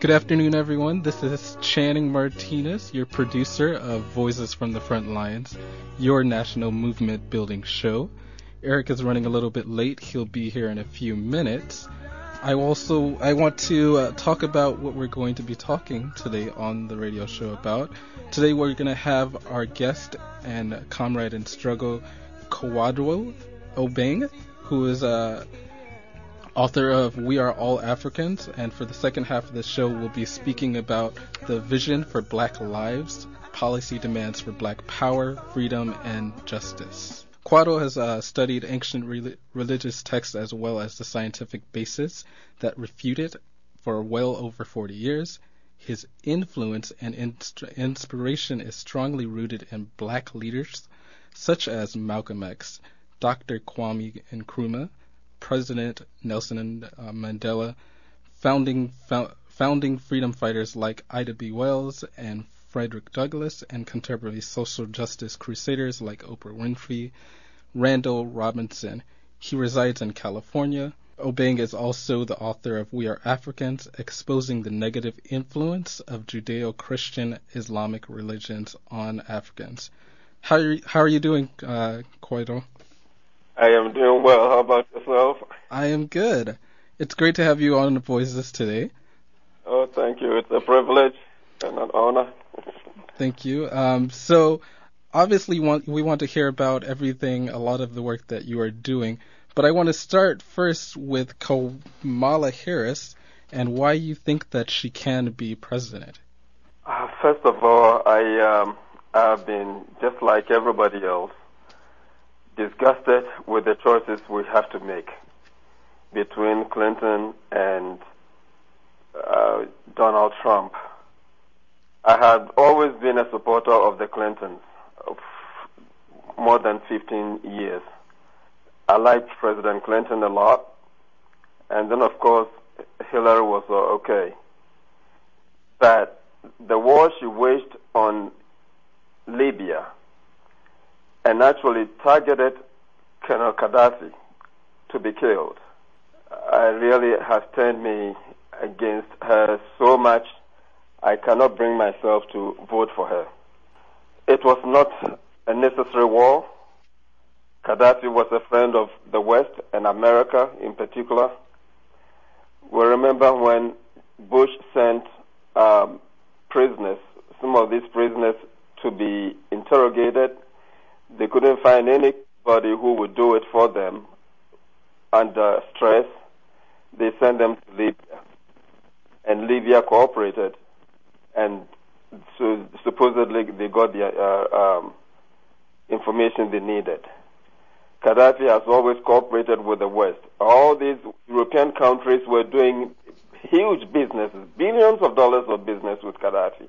Good afternoon, everyone. This is Channing Martinez, your producer of Voices from the Front Lines, your national movement building show. Eric is running a little bit late. He'll be here in a few minutes. I want to talk about what we're going to be talking today on the radio show about. Today we're going to have our guest and comrade in struggle, Kwadwo Obeng, who is author of We Are All Africans, and for the second half of the show we'll be speaking about the vision for Black lives, policy demands for Black power, freedom, and justice. Kwadwo has studied ancient religious texts as well as the scientific basis that refute it for well over 40 years. His influence and inspiration is strongly rooted in Black leaders such as Malcolm X, Dr. Kwame Nkrumah, President Nelson Mandela, founding freedom fighters like Ida B. Wells and Frederick Douglass, and contemporary social justice crusaders like Oprah Winfrey, Randall Robinson. He resides in California. Obeng is also the author of We Are Africans, exposing the negative influence of Judeo-Christian Islamic religions on Africans. How are you doing, Kwadwo? I am doing well. How about yourself? I am good. It's great to have you on the Voices today. Oh, thank you. It's a privilege and an honor. Thank you. So, obviously, we want to hear about everything, a lot of the work that you are doing. But I want to start first with Kamala Harris and why you think that she can be president. First of all, I've been, just like everybody else, disgusted with the choices we have to make between Clinton and Donald Trump. I had always been a supporter of the Clintons of more than 15 years. I liked President Clinton a lot, and then of course Hillary was okay. But the war she waged on Libya and actually targeted Colonel Gaddafi to be killed, really has turned me against her so much I cannot bring myself to vote for her. It was not a necessary war. Gaddafi was a friend of the West and America in particular. We remember when Bush sent prisoners, some of these prisoners, to be interrogated. They couldn't find anybody who would do it for them under stress. They sent them to Libya, and Libya cooperated, and so supposedly they got the information they needed. Gaddafi has always cooperated with the West. All these European countries were doing huge businesses, billions of dollars of business with Gaddafi.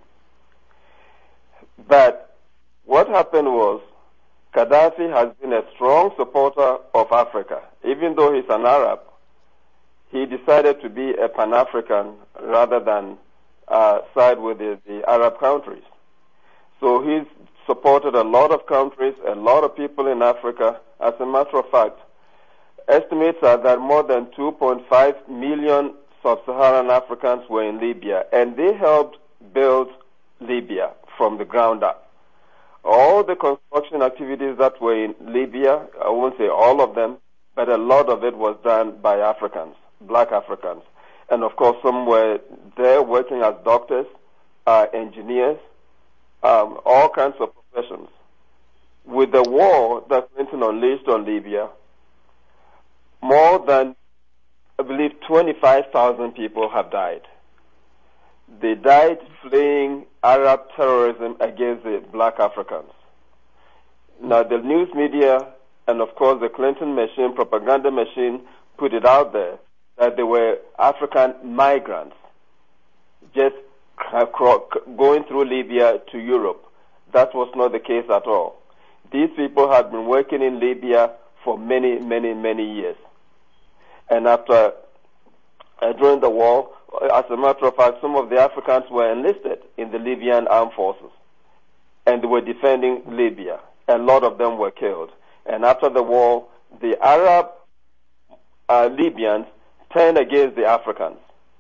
But what happened was, Gaddafi has been a strong supporter of Africa. Even though he's an Arab, he decided to be a Pan-African rather than side with the Arab countries. So he's supported a lot of countries, a lot of people in Africa. As a matter of fact, estimates are that more than 2.5 million sub-Saharan Africans were in Libya, and they helped build Libya from the ground up. All the construction activities that were in Libya, I won't say all of them, but a lot of it was done by Africans, Black Africans. And of course, some were there working as doctors, engineers, all kinds of professions. With the war that Clinton unleashed on Libya, more than, I believe, 25,000 people have died. They died fleeing Arab terrorism against the Black Africans. Now, the news media and, of course, the Clinton machine, propaganda machine, put it out there that they were African migrants just going through Libya to Europe. That was not the case at all. These people had been working in Libya for many, many, many years. And after, during the war, as a matter of fact, some of the Africans were enlisted in the Libyan armed forces, and they were defending Libya. A lot of them were killed. And after the war, the Arab Libyans turned against the Africans.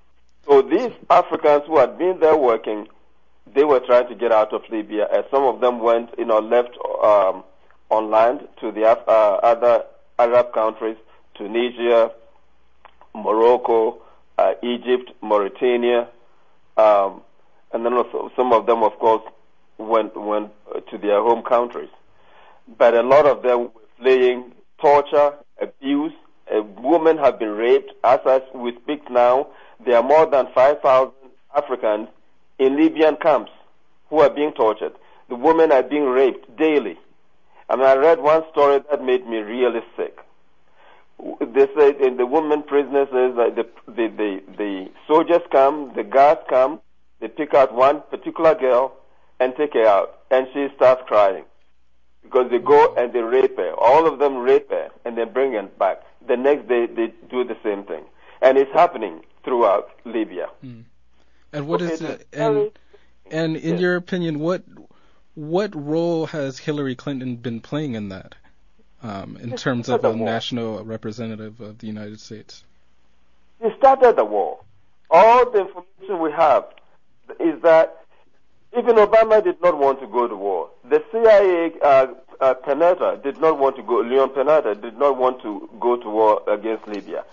So these Africans who had been there working, they were trying to get out of Libya, and some of them went, left on land to the other Arab countries, Tunisia, Morocco, Egypt, Mauritania, and then also some of them, of course, went to their home countries. But a lot of them were fleeing torture, abuse. Women have been raped. As we speak now, there are more than 5,000 Africans in Libyan camps who are being tortured. The women are being raped daily. I mean, I read one story that made me really sick. They say the women prisoners is the soldiers come, the guards come, they pick out one particular girl and take her out, and she starts crying because they go and they rape her. All of them rape her and they bring her back. The next day they do the same thing, and it's happening throughout Libya. And what is it? And in your opinion, what role has Hillary Clinton been playing in that, in terms of a national representative of the United States? She started the war. All the information we have is that even Obama did not want to go to war. The CIA, Panetta did not want to go. Leon Panetta did not want to go to war against Libya.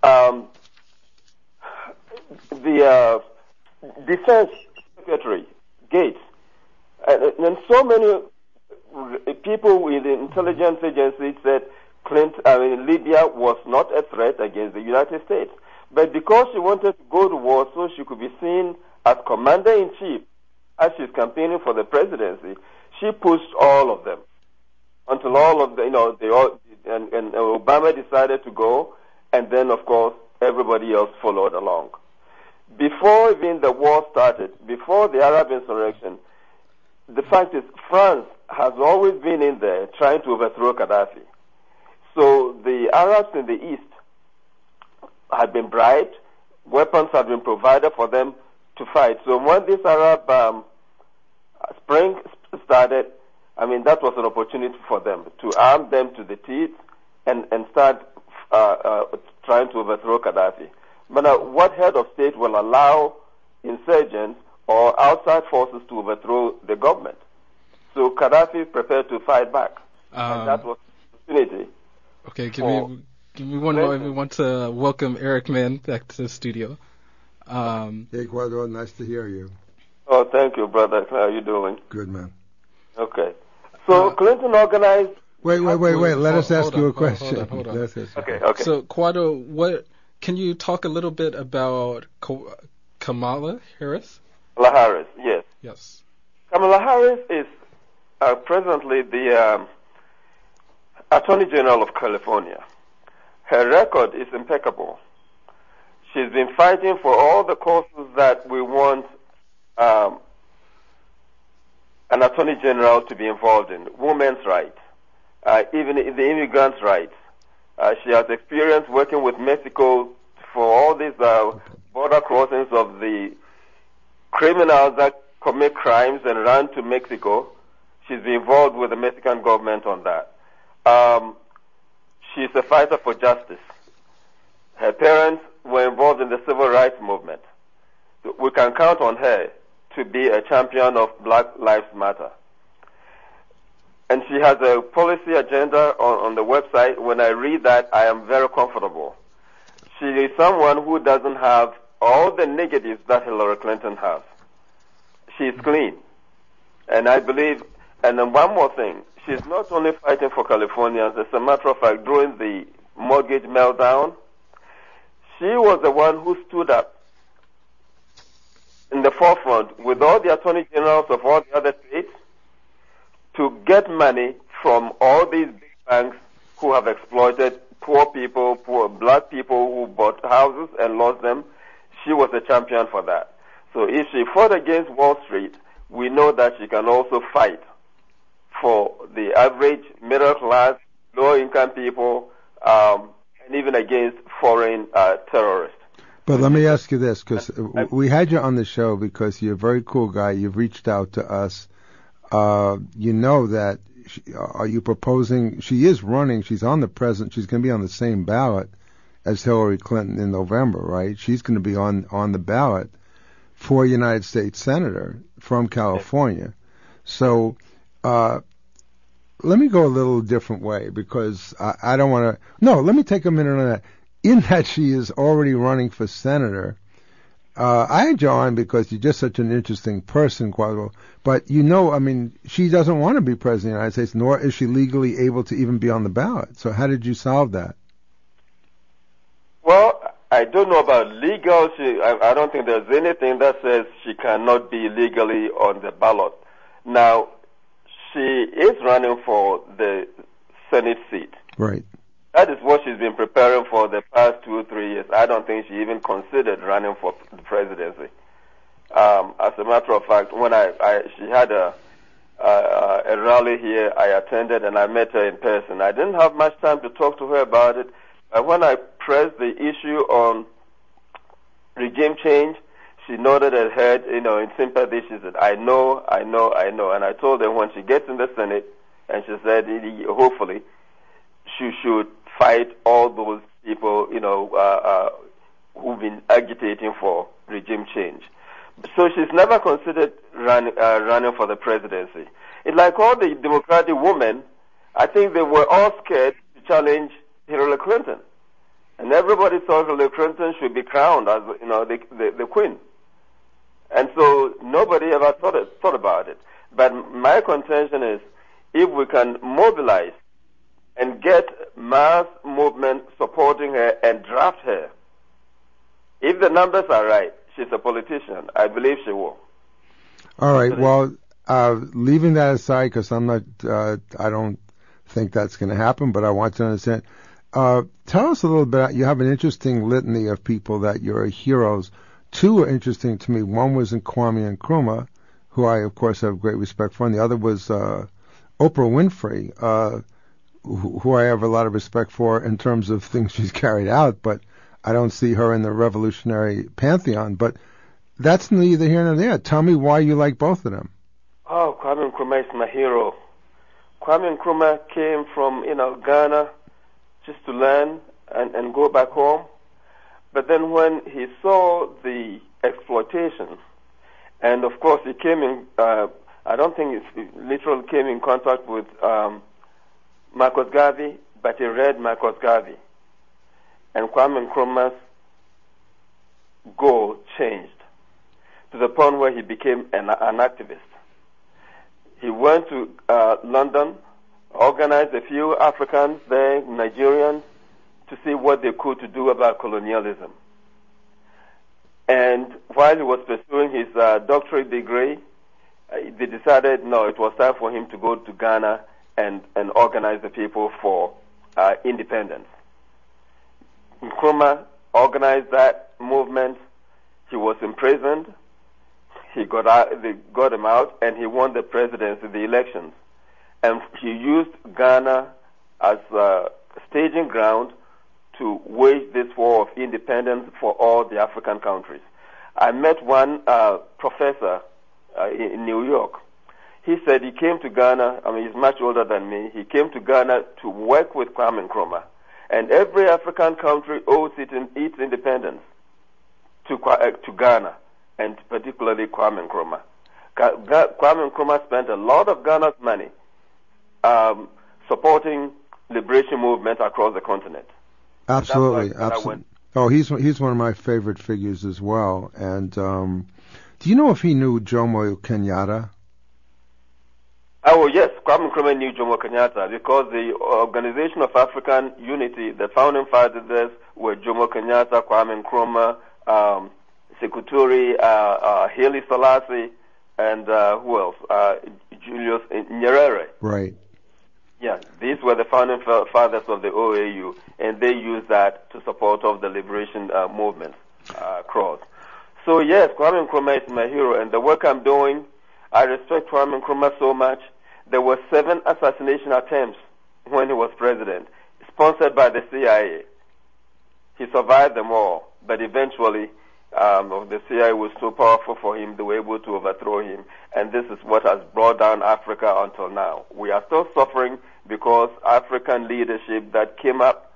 The Defense Secretary Gates and so many people in the intelligence agency said Libya was not a threat against the United States. But because she wanted to go to war so she could be seen as commander-in-chief as she's campaigning for the presidency, she pushed all of them until all of and Obama decided to go, and then, of course, everybody else followed along. Before even the war started, before the Arab insurrection, the fact is France has always been in there trying to overthrow Gaddafi. So the Arabs in the east had been bribed, weapons had been provided for them to fight. So when this Arab spring started, that was an opportunity for them to arm them to the teeth and start trying to overthrow Gaddafi. But now, what head of state will allow insurgents or outside forces to overthrow the government? So Gaddafi prepared to fight back, and that was the opportunity. Okay, give me one moment. We want to welcome Eric Mann back to the studio. Hey, Quadro, nice to hear you. Oh, thank you, brother. How are you doing? Good, man. Okay. So Clinton organized... Wait. Let us ask you a question. Hold on. Okay. So, Quadro, can you talk a little bit about Kamala Harris? Kamala Harris, yes. Yes. Kamala Harris is presently the Attorney General of California. Her record is impeccable. She's been fighting for all the causes that we want an Attorney General to be involved in. Women's rights, even the immigrants' rights. She has experience working with Mexico for all these border crossings of the criminals that commit crimes and run to Mexico. She's been involved with the Mexican government on that. She's a fighter for justice. Her parents were involved in the civil rights movement. We can count on her to be a champion of Black Lives Matter. And she has a policy agenda on the website. When I read that, I am very comfortable. She is someone who doesn't have all the negatives that Hillary Clinton has. She's clean. And I believe, and then one more thing, she's not only fighting for Californians. As a matter of fact, during the mortgage meltdown, she was the one who stood up in the forefront with all the attorney generals of all the other states to get money from all these big banks who have exploited poor people, poor black people who bought houses and lost them. She was a champion for that. So if she fought against Wall Street, we know that she can also fight for the average middle class, low-income people, and even against foreign terrorists. But let me ask you this, because we had you on the show because you're a very cool guy. You've reached out to us. You know that, are you proposing, she is running, she's on the president, she's going to be on the same ballot as Hillary Clinton in November, right? She's going to be on the ballot for United States Senator from California. So let me go a little different way, because I don't want to... No, let me take a minute on that. In that she is already running for senator, I had you on because you're just such an interesting person, Cuadro. But I mean, she doesn't want to be president of the United States, nor is she legally able to even be on the ballot. So how did you solve that? Well, I don't know about legal. I don't think there's anything that says she cannot be legally on the ballot. Now, she is running for the Senate seat. Right. That is what she's been preparing for the past 2 or 3 years. I don't think she even considered running for the presidency. As a matter of fact, when she had a rally here, I attended and I met her in person. I didn't have much time to talk to her about it. When I pressed the issue on regime change, she nodded her head, in sympathy. She said, I know. And I told her when she gets in the Senate, and she said, hopefully, she should fight all those people, who've been agitating for regime change. So she's never considered running for the presidency. It's like all the Democratic women, I think they were all scared to challenge Hillary Clinton. And everybody thought Hillary Clinton should be crowned as, the queen. And so nobody ever thought about it. But my contention is, if we can mobilize and get mass movement supporting her and draft her, if the numbers are right, she's a politician. I believe she will. All right. Well, leaving that aside, because I don't think that's going to happen, but I want to understand. Tell us a little bit. You have an interesting litany of people that you're heroes. 2 are interesting to me. One was in Kwame Nkrumah, who I, of course, have great respect for, and the other was Oprah Winfrey, who I have a lot of respect for in terms of things she's carried out, but I don't see her in the revolutionary pantheon. But that's neither here nor there. Tell me why you like both of them. Oh, Kwame Nkrumah is my hero. Kwame Nkrumah came from, Ghana just to learn and go back home. But then when he saw the exploitation, and of course he came in, I don't think he literally came in contact with Marcus Garvey, but he read Marcus Garvey. And Kwame Nkrumah's goal changed to the point where he became an activist. He went to London, organized a few Africans there, Nigerians, to see what they could to do about colonialism. And while he was pursuing his doctorate degree, they decided, no, it was time for him to go to Ghana and organize the people for independence. Nkrumah organized that movement. He was imprisoned. They got him out, and he won the presidency, the elections. And he used Ghana as a staging ground to wage this war of independence for all the African countries. I met one professor in New York. He said he came to Ghana, he's much older than me, he came to Ghana to work with Kwame Nkrumah. And every African country owes its independence to Ghana, and particularly Kwame Nkrumah. Kwame Nkrumah spent a lot of Ghana's money supporting liberation movements across the continent. Absolutely, absolutely. Oh, he's one of my favorite figures as well. And do you know if he knew Jomo Kenyatta? Oh, yes, Kwame Nkrumah knew Jomo Kenyatta because the Organization of African Unity, the founding fathers were Jomo Kenyatta, Kwame Nkrumah, Sekou Touré, Haile Selassie, and who else? Julius Nyerere. Right. Yeah, these were the founding fathers of the OAU, and they used that to support of the liberation movement across. So yes, Kwame Nkrumah is my hero, and the work I'm doing, I respect Kwame Nkrumah so much. There were 7 assassination attempts when he was president, sponsored by the CIA. He survived them all, but eventually the CIA was so powerful for him, they were able to overthrow him, and this is what has brought down Africa until now. We are still suffering because African leadership that came up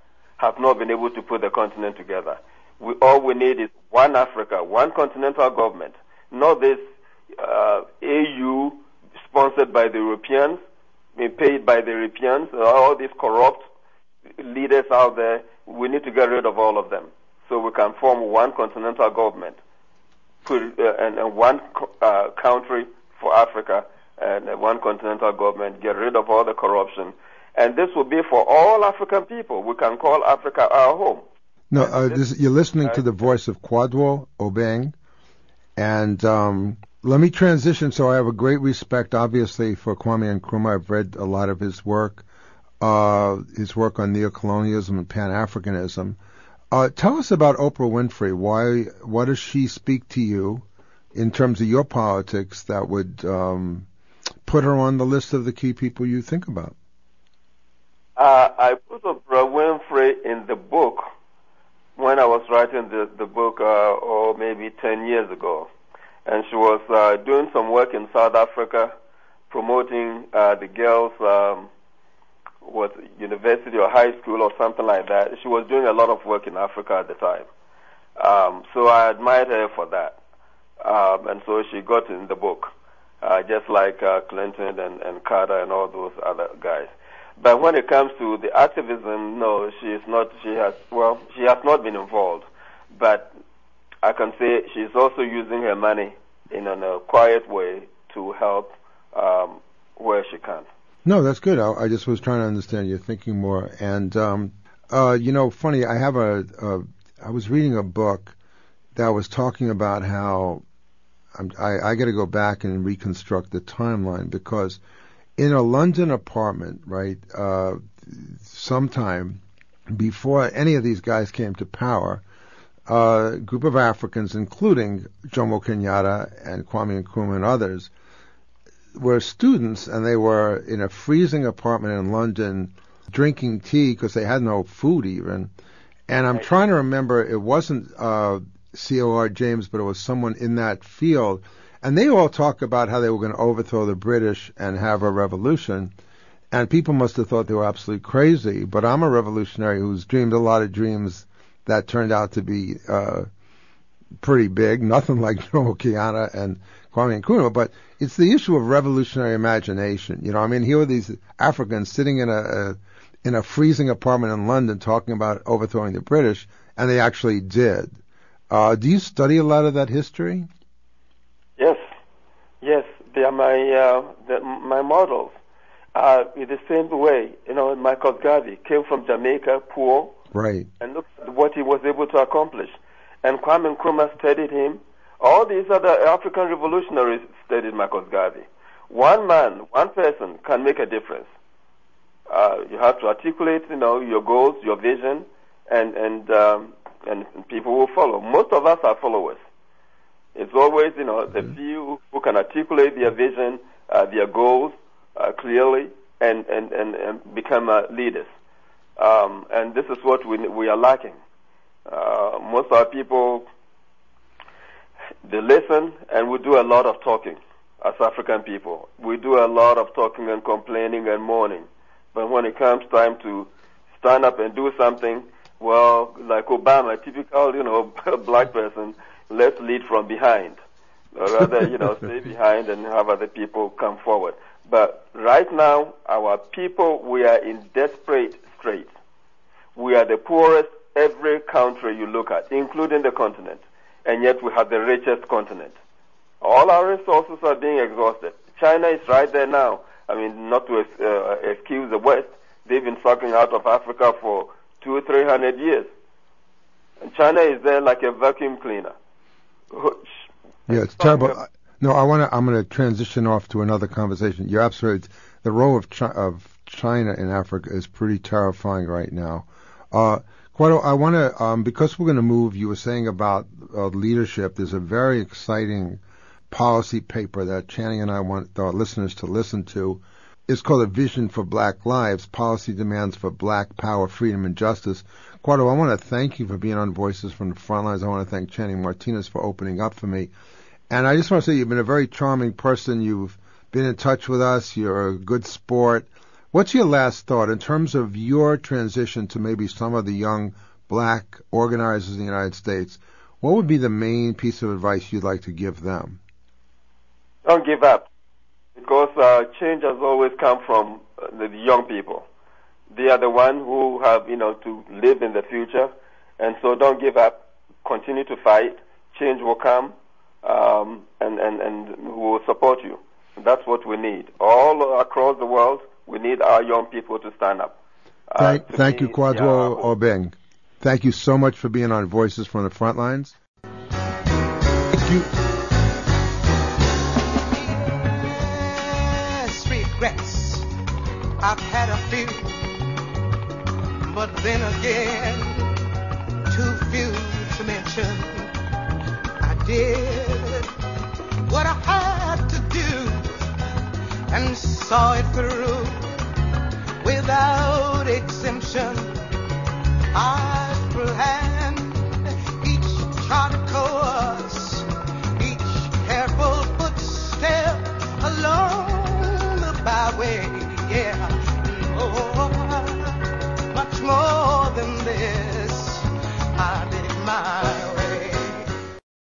have not been able to put the continent together. All we need is one Africa, one continental government, not this AU sponsored by the Europeans, paid by the Europeans, all these corrupt leaders out there. We need to get rid of all of them so we can form one continental government and one country for Africa and one continental government, get rid of all the corruption. And this will be for all African people. We can call Africa our home. No, you're listening to the voice of Kwadwo Obeng. And let me transition. So I have a great respect, obviously, for Kwame Nkrumah. I've read a lot of his work on neocolonialism and Pan-Africanism. Tell us about Oprah Winfrey. What does she speak to you in terms of your politics that would put her on the list of the key people you think about? I put Oprah Winfrey in the book when I was writing the book, or maybe 10 years ago. And she was doing some work in South Africa, promoting the girls' university or high school or something like that. She was doing a lot of work in Africa at the time. So I admired her for that. And so she got in the book, just like Clinton and Carter and all those other guys. But when it comes to the activism, no, she is not. She has not been involved. But I can say she's also using her money in a quiet way to help where she can. No, that's good. I just was trying to understand your thinking more. And funny. I was reading a book that was talking about how I got to go back and reconstruct the timeline, because in a London apartment, right, sometime before any of these guys came to power, a group of Africans, including Jomo Kenyatta and Kwame Nkrumah and others, were students, and they were in a freezing apartment in London drinking tea because they had no food even. And I'm trying to remember, it wasn't C.O.R. James, but it was someone in that field. And they all talk about how they were going to overthrow the British and have a revolution. And people must have thought they were absolutely crazy. But I'm a revolutionary who's dreamed a lot of dreams that turned out to be pretty big. Nothing like Jomo Kenyatta and Kwame Nkrumah. But it's the issue of revolutionary imagination. Here were these Africans sitting in a freezing apartment in London talking about overthrowing the British, and they actually did. Do you study a lot of that history? Yes, they are my models. In the same way, Marcus Garvey came from Jamaica, poor, right, and look at what he was able to accomplish. And Kwame Nkrumah studied him. All these other African revolutionaries studied Marcus Garvey. One man, one person can make a difference. You have to articulate, your goals, your vision, and people will follow. Most of us are followers. It's always, the few who can articulate their vision, their goals clearly, and become leaders. And this is what we are lacking. Most of our people, they listen, and we do a lot of talking as African people. We do a lot of talking and complaining and mourning. But when it comes time to stand up and do something, well, like Obama, typical, black person, let's lead from behind. Or rather, stay behind and have other people come forward. But right now, our people, we are in desperate straits. We are the poorest every country you look at, including the continent. And yet we have the richest continent. All our resources are being exhausted. China is right there now. Not to excuse the West, they've been sucking out of Africa for 200-300 years. And China is there like a vacuum cleaner. Yeah, it's terrible. No, I'm going to transition off to another conversation. You're absolutely right. The role of China in Africa is pretty terrifying right now. Kwadwo, I want to, because we're going to move, you were saying about leadership, there's a very exciting policy paper that Channing and I want our listeners to listen to. It's called A Vision for Black Lives, Policy Demands for Black Power, Freedom, and Justice. Kwadwo, I want to thank you for being on Voices from the Frontlines. I want to thank Channing Martinez for opening up for me. And I just want to say you've been a very charming person. You've been in touch with us. You're a good sport. What's your last thought in terms of your transition to maybe some of the young black organizers in the United States? What would be the main piece of advice you'd like to give them? Don't give up, because change has always come from the young people. They are the ones who have, to live in the future, and so don't give up. Continue to fight. Change will come, and we will support you. That's what we need. All across the world, we need our young people to stand up. Thank you, Kwadwo Obeng. Thank you so much for being on Voices from the Front Lines. Thank you. Regrets, I've had a few, but then again, too few to mention. I did what I had to do and saw it through without